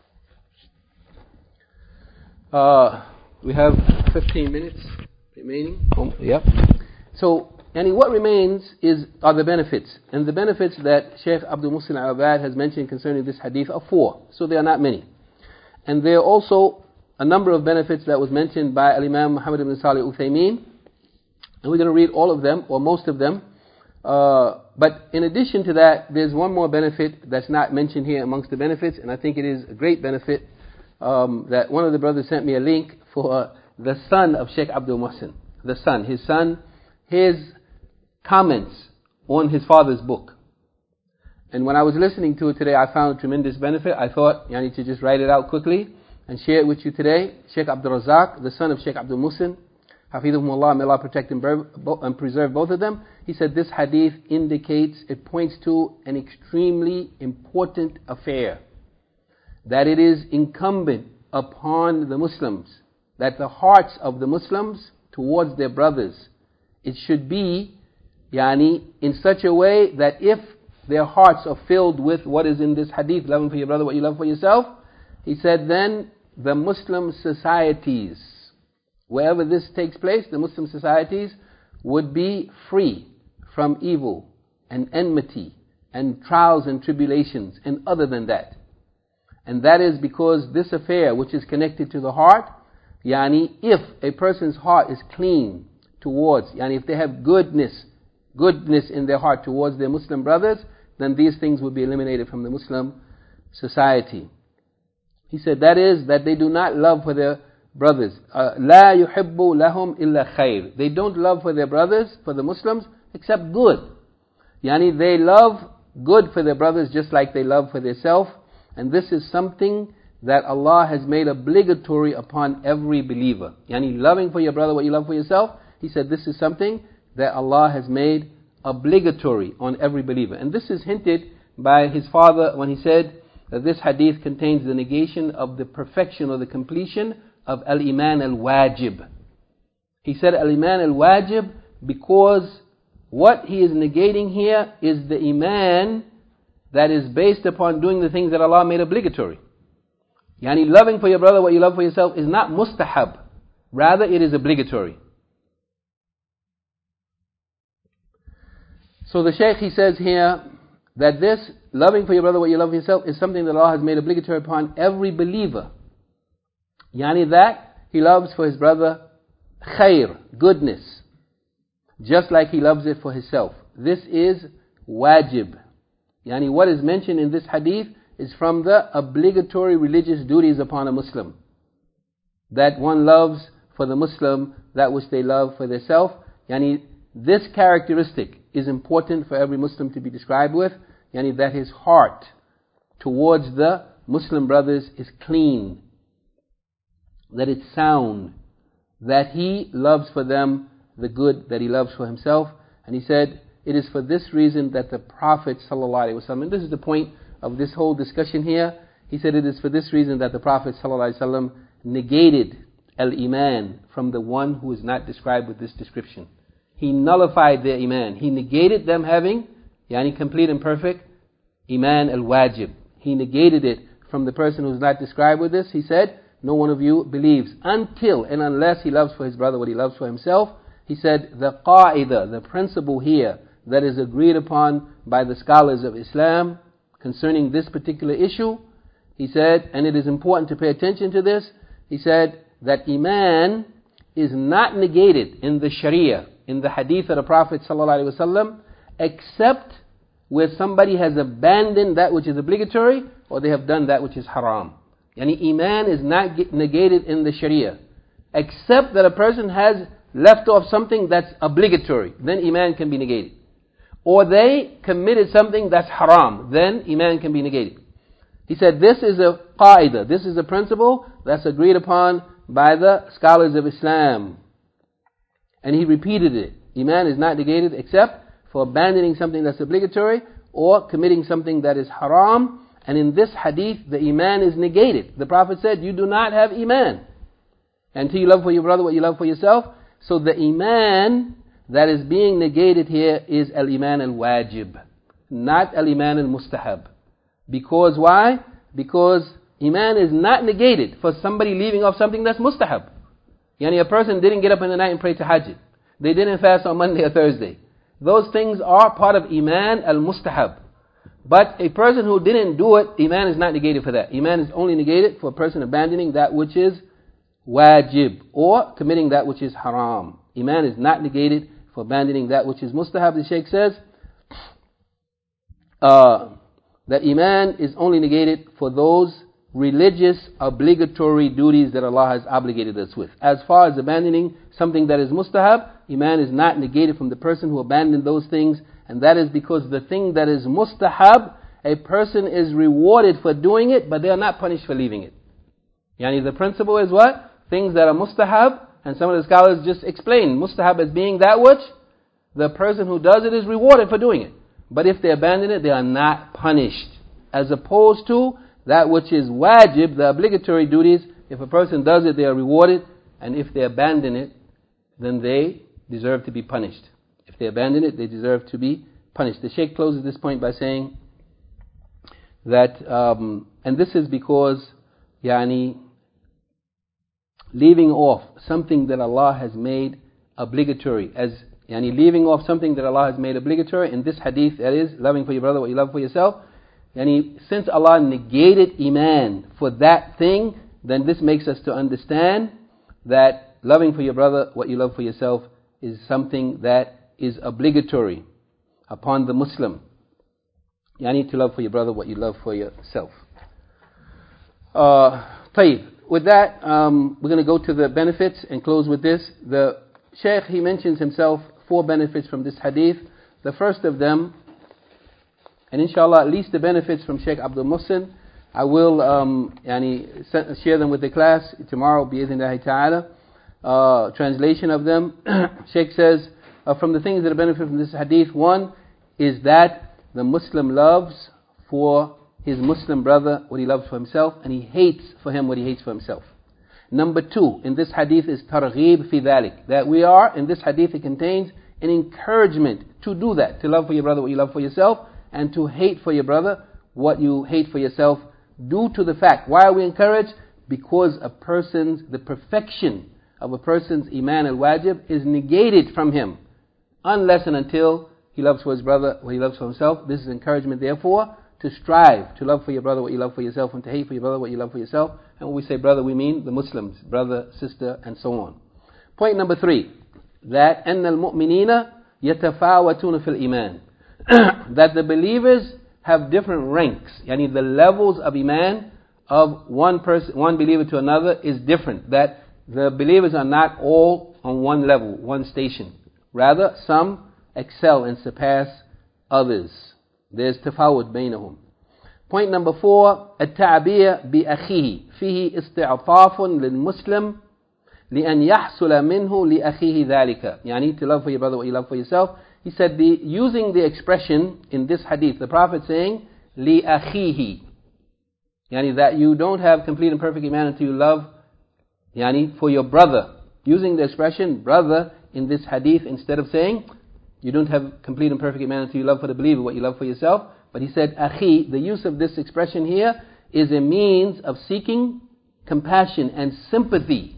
Uh, we have fifteen minutes remaining. Oh, yep. So, yani what remains is are the benefits. And the benefits that Shaykh Abdul Muhsin Al-Abbad has mentioned concerning this hadith are four. So there are not many. And there are also a number of benefits that was mentioned by Al-Imam Muhammad ibn Salih Al-Uthaymeen. And we're going to read all of them, or most of them. Uh, but in addition to that, there's one more benefit that's not mentioned here amongst the benefits, and I think it is a great benefit, um, that one of the brothers sent me a link for uh, the son of Shaykh Abdul Muhsin. The son, his son, his comments on his father's book. And when I was listening to it today, I found tremendous benefit. I thought, I need to just write it out quickly and share it with you today. Shaykh Abdul Razak, the son of Shaykh Abdul Muhsin, Hafidhahumullah, may Allah protect and preserve both of them. He said this hadith indicates, it points to an extremely important affair. That it is incumbent upon the Muslims, that the hearts of the Muslims towards their brothers, it should be, yani, in such a way that if their hearts are filled with what is in this hadith, loving for your brother what you love for yourself, he said then the Muslim societies, wherever this takes place, the Muslim societies would be free from evil and enmity and trials and tribulations and other than that. And that is because this affair, which is connected to the heart, yani, if a person's heart is clean towards, yani, if they have goodness, goodness in their heart towards their Muslim brothers, then these things will be eliminated from the Muslim society. He said that is that they do not love for their brothers. La yuhibbu lahum illa khair. They don't love for their brothers, for the Muslims, except good. Yani they love good for their brothers just like they love for themselves. And this is something that Allah has made obligatory upon every believer. Yani loving for your brother what you love for yourself. He said this is something that Allah has made obligatory on every believer. And this is hinted by his father when he said that this hadith contains the negation of the perfection or the completion of al-iman al-wajib. He said al-iman al-wajib because what he is negating here is the iman that is based upon doing the things that Allah made obligatory. Yani loving for your brother what you love for yourself is not mustahab, rather it is obligatory. So the Shaykh, he says here that this loving for your brother what you love for yourself is something that Allah has made obligatory upon every believer. Yani that he loves for his brother khair, goodness, just like he loves it for himself. This is wajib. Yani what is mentioned in this hadith is from the obligatory religious duties upon a Muslim. That one loves for the Muslim that which they love for themselves. Yani this characteristic is important for every Muslim to be described with. Yani that his heart towards the Muslim brothers is clean, that it's sound, that he loves for them the good that he loves for himself. And he said, it is for this reason that the Prophet ﷺ, and this is the point of this whole discussion here, he said it is for this reason that the Prophet ﷺ negated al-iman from the one who is not described with this description. He nullified their iman. He negated them having, yani complete and perfect, iman al-wajib. He negated it from the person who is not described with this. He said, no one of you believes until and unless he loves for his brother what he loves for himself. He said, the qa'idah, the principle here that is agreed upon by the scholars of Islam concerning this particular issue, he said, and it is important to pay attention to this, he said that iman is not negated in the sharia, in the hadith of the Prophet ﷺ, except where somebody has abandoned that which is obligatory or they have done that which is haram. Yani iman is not negated in the sharia, except that a person has left off something that's obligatory, then iman can be negated. Or they committed something that's haram, then iman can be negated. He said this is a qaida, this is a principle that's agreed upon by the scholars of Islam. And he repeated it. Iman is not negated except for abandoning something that's obligatory or committing something that is haram. And in this hadith, the iman is negated. The Prophet said, you do not have iman until you love for your brother what you love for yourself. So the iman that is being negated here is al-iman al-wajib, not al-iman al-mustahab. Because why? Because iman is not negated for somebody leaving off something that's mustahab. Yani a person didn't get up in the night and pray tahajjud. They didn't fast on Monday or Thursday. Those things are part of iman al-mustahab. But a person who didn't do it, iman is not negated for that. Iman is only negated for a person abandoning that which is wajib or committing that which is haram. Iman is not negated for abandoning that which is mustahab. The Shaykh says uh, that iman is only negated for those religious obligatory duties that Allah has obligated us with. As far as abandoning something that is mustahab, iman is not negated from the person who abandoned those things, and that is because the thing that is mustahab, a person is rewarded for doing it, but they are not punished for leaving it. Yani the principle is what? Things that are mustahab, and some of the scholars just explain mustahab as being that which the person who does it is rewarded for doing it. But if they abandon it, they are not punished. As opposed to that which is wajib, the obligatory duties, if a person does it, they are rewarded, and if they abandon it, then they deserve to be punished. If they abandon it, they deserve to be punished. The Shaykh closes this point by saying that, um, and this is because, yani, leaving off something that Allah has made obligatory, as yani leaving off something that Allah has made obligatory, in this hadith, that is, loving for your brother what you love for yourself, yani, since Allah negated iman for that thing, then this makes us to understand that loving for your brother what you love for yourself is something that is obligatory upon the Muslim. You need to love for your brother what you love for yourself. Uh, طيب. With that, um, we're going to go to the benefits and close with this. The Shaykh, he mentions himself four benefits from this hadith. The first of them, and inshallah at least the benefits from Shaykh Abdul Muhsin, I will um, yani, share them with the class tomorrow, bi'idhnillahi ta'ala. Uh, translation of them. Shaykh says, uh, from the things that are benefit from this hadith, one is that the Muslim loves for his Muslim brother what he loves for himself, and he hates for him what he hates for himself. Number two, in this hadith is targheeb fi dhalik, that we are, in this hadith it contains an encouragement to do that, to love for your brother what you love for yourself, and to hate for your brother what you hate for yourself, due to the fact. Why are we encouraged? Because a person's, the perfection of a person's iman al-wajib is negated from him, unless and until he loves for his brother what he loves for himself. This is encouragement, therefore, to strive to love for your brother what you love for yourself, and to hate for your brother what you love for yourself. And when we say brother, we mean the Muslims, brother, sister, and so on. Point number three, that أن المؤمنين يتفاوتون في الإيمان, that the believers have different ranks. Yani the levels of iman of one person, one believer to another is different. That the believers are not all on one level, one station. Rather, some excel and surpass others. There's tafawut بينهم. Point number four, التعبير بأخيه فيه استعطاف للمسلم لأن يحصل منه لأخيه ذلك. يعني to love for your brother what you love for yourself. He said, the, using the expression in this hadith, the Prophet saying, لأخيه, yani that you don't have complete and perfect iman until you love, yani for your brother. Using the expression brother in this hadith, instead of saying you don't have complete and perfect iman until you love for the believer what you love for yourself. But he said, akhi, the use of this expression here is a means of seeking compassion and sympathy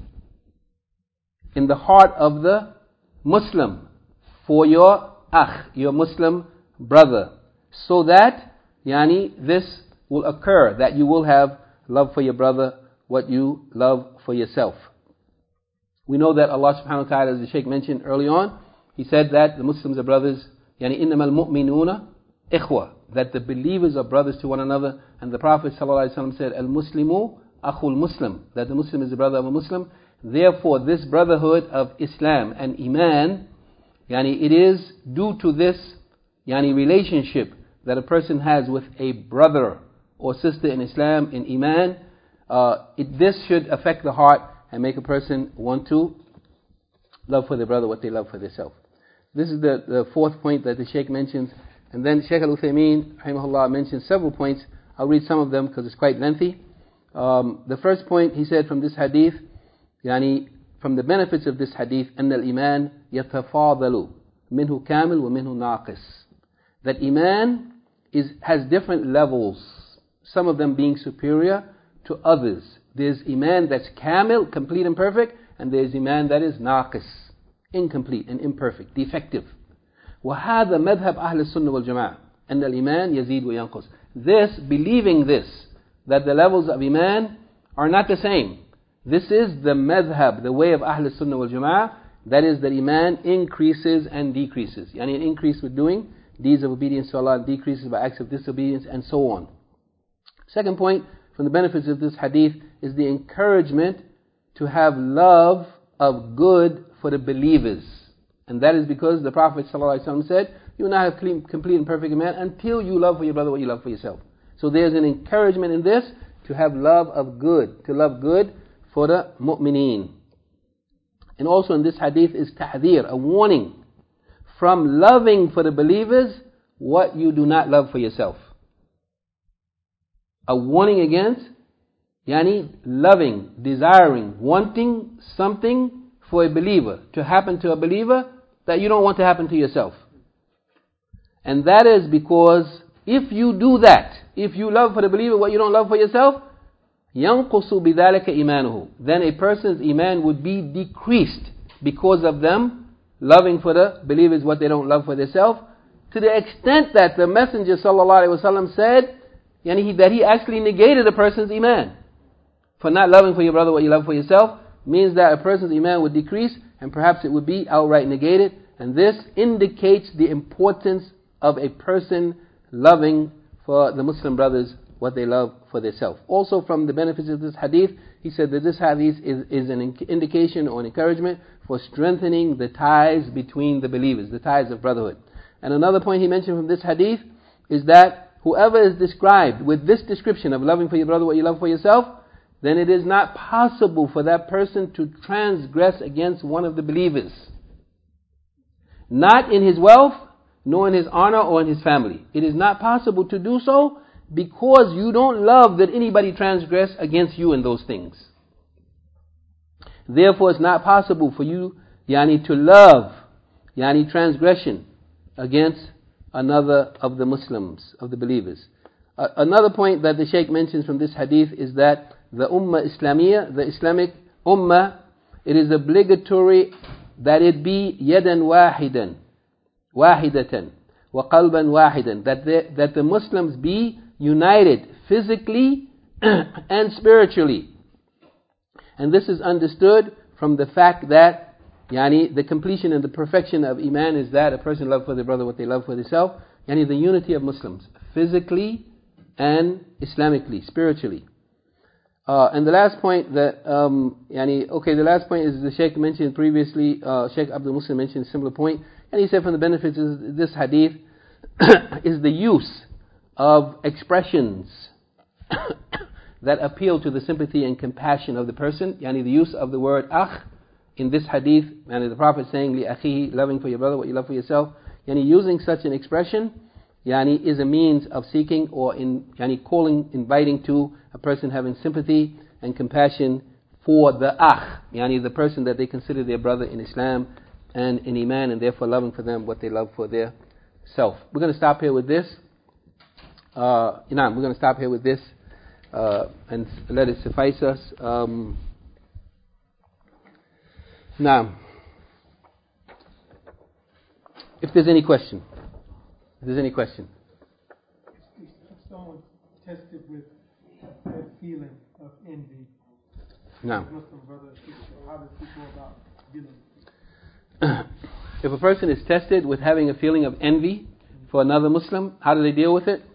in the heart of the Muslim for your akh, your Muslim brother, so that yani this will occur, that you will have love for your brother what you love for yourself. We know that Allah subhanahu wa ta'ala, as the Shaykh mentioned early on, He said that the Muslims are brothers, yani innamal mu'minuna ikhwa, that the believers are brothers to one another. And the Prophet ﷺ said, al-muslimu akhul muslim, that the Muslim is the brother of a Muslim. Therefore, this brotherhood of Islam and Iman, yani it is due to this yani relationship that a person has with a brother or sister in Islam, in Iman, uh, it, this should affect the heart and make a person want to love for their brother what they love for themselves. This is the, the fourth point that the Shaykh mentions. And then Shaykh Al-Uthaymeen, rahimahullah, mentions several points. I'll read some of them because it's quite lengthy. Um, the first point, he said from this hadith, yani, from the benefits of this hadith, أن الإيمان يتفاضل منه كامل ومنه ناقص. That Iman is, has different levels, some of them being superior to others. There's Iman that's kamil, complete and perfect, and there's Iman that is naqis, incomplete and imperfect, defective. وهذا مذهب أهل السنة والجماعة أن الإيمان يزيد وينقص. This, believing this, that the levels of Iman are not the same. This is the madhab, the way of Ahl Sunnah wal Jama'ah, that is that Iman increases and decreases. Yani an increase with doing deeds of obedience to Allah, and decreases by acts of disobedience, and so on. Second point, from the benefits of this hadith, is the encouragement to have love of good for the believers. And that is because the Prophet ﷺ said, you will not have clean, complete and perfect Iman until you love for your brother what you love for yourself. So there's an encouragement in this to have love of good, to love good for the mu'mineen. And also in this hadith is tahdhir, a warning from loving for the believers what you do not love for yourself. A warning against yani loving, desiring, wanting something for a believer to happen to a believer that you don't want to happen to yourself. And that is because if you do that, if you love for the believer what you don't love for yourself, يَنْقُصُ بِذَلِكَ إِيمَانُهُ, then a person's iman would be decreased because of them loving for the believers what they don't love for themselves, to the extent that the Messenger ﷺ said yani that he actually negated a person's iman. For not loving for your brother what you love for yourself means that a person's iman would decrease, and perhaps it would be outright negated. And this indicates the importance of a person loving for the Muslim brothers what they love for themselves. Also from the benefits of this hadith, he said that this hadith is, is an indication or an encouragement for strengthening the ties between the believers, the ties of brotherhood. And another point he mentioned from this hadith is that whoever is described with this description of loving for your brother what you love for yourself, then it is not possible for that person to transgress against one of the believers. Not in his wealth, nor in his honor or in his family. It is not possible to do so because you don't love that anybody transgress against you in those things. Therefore, it's not possible for you yani, to love yani transgression against another of the Muslims, of the believers. Uh, another point that the Shaykh mentions from this hadith is that the Ummah Islamiyah, the Islamic Ummah, it is obligatory that it be yadan wahidan, wahidatan, wa qalban wahidan, that the, that the Muslims be united physically and spiritually. And this is understood from the fact that yani, the completion and the perfection of Iman is that a person love for their brother what they love for themselves. Yani the unity of Muslims, physically and Islamically, spiritually. Uh, and the last point that, um, yani, okay, the last point is the Shaykh mentioned previously, uh, Shaykh Abdul Muslim mentioned a similar point, and he said from the benefits of this hadith is the use of expressions that appeal to the sympathy and compassion of the person, yani the use of the word akh in this hadith, and the Prophet saying, li akhihi, loving for your brother what you love for yourself, yani using such an expression, yani is a means of seeking or in yani calling, inviting to a person having sympathy and compassion for the akh, yani the person that they consider their brother in Islam and in Iman, and therefore loving for them what they love for their self. We're going to stop here with this. Uh, you know, we're going to stop here with this uh, and let it suffice us. Um, now, if there's any question, if there's any question. If someone's tested with a feeling of envy, no. Muslim brother or sister, how does he go about dealing with it? If a person is tested with having a feeling of envy for another Muslim, how do they deal with it?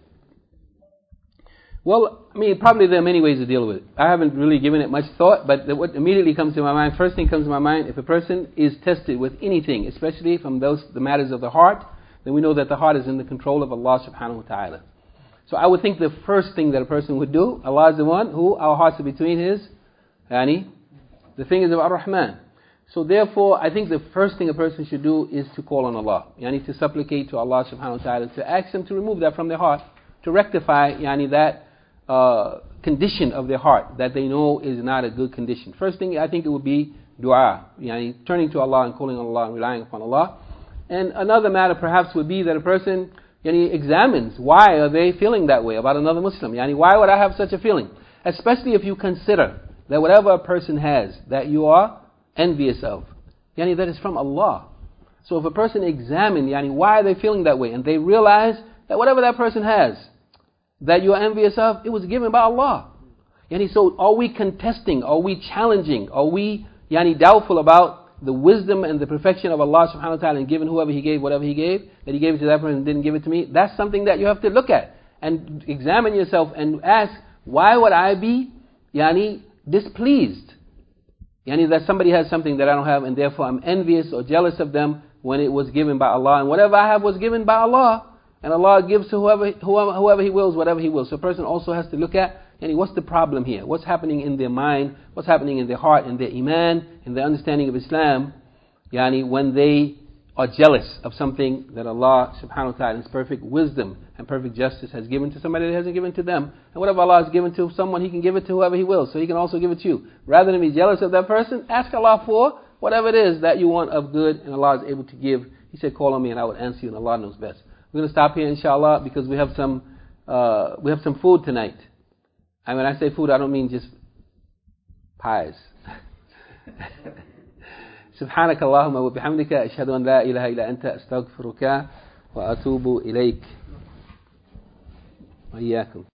Well, I mean, probably there are many ways to deal with it. I haven't really given it much thought, but what immediately comes to my mind, first thing comes to my mind, if a person is tested with anything, especially from those the matters of the heart, then we know that the heart is in the control of Allah subhanahu wa ta'ala. So I would think the first thing that a person would do, Allah is the one who our hearts are between his, yani, the fingers of Ar-Rahman. So therefore, I think the first thing a person should do is to call on Allah, yani to supplicate to Allah subhanahu wa ta'ala, to ask Him to remove that from their heart, to rectify yani that uh, condition of their heart that they know is not a good condition. First thing, I think it would be dua, yani turning to Allah and calling on Allah and relying upon Allah. And another matter perhaps would be that a person yani, examines why are they feeling that way about another Muslim. Yani, why would I have such a feeling? Especially if you consider that whatever a person has that you are envious of, yani, that is from Allah. So if a person examines yani, why are they feeling that way, and they realize that whatever that person has that you are envious of, it was given by Allah. Yani, so are we contesting, are we challenging, are we yani, doubtful about the wisdom and the perfection of Allah subhanahu wa ta'ala and giving whoever He gave whatever He gave, that He gave it to that person and didn't give it to me? That's something that you have to look at and examine yourself and ask, why would I be yani, displeased? Yani that somebody has something that I don't have and therefore I'm envious or jealous of them when it was given by Allah, and whatever I have was given by Allah, and Allah gives to whoever whoever, whoever He wills whatever He wills. So a person also has to look at yani, what's the problem here? What's happening in their mind? What's happening in their heart, in their iman, in their understanding of Islam? Yani when they are jealous of something that Allah subhanahu wa ta'ala in His perfect wisdom and perfect justice has given to somebody that hasn't given to them. And whatever Allah has given to someone, He can give it to whoever He wills. So He can also give it to you. Rather than be jealous of that person, ask Allah for whatever it is that you want of good, and Allah is able to give. He said, call on me and I will answer you, and Allah knows best. We're going to stop here inshallah because we have some uh, we have some food tonight. And when I say food, I don't mean just pies. سبحانك اللهم وبحمدك أشهد أن لا إله إلا أنت أستغفرك وأتوب إليك وإياكم.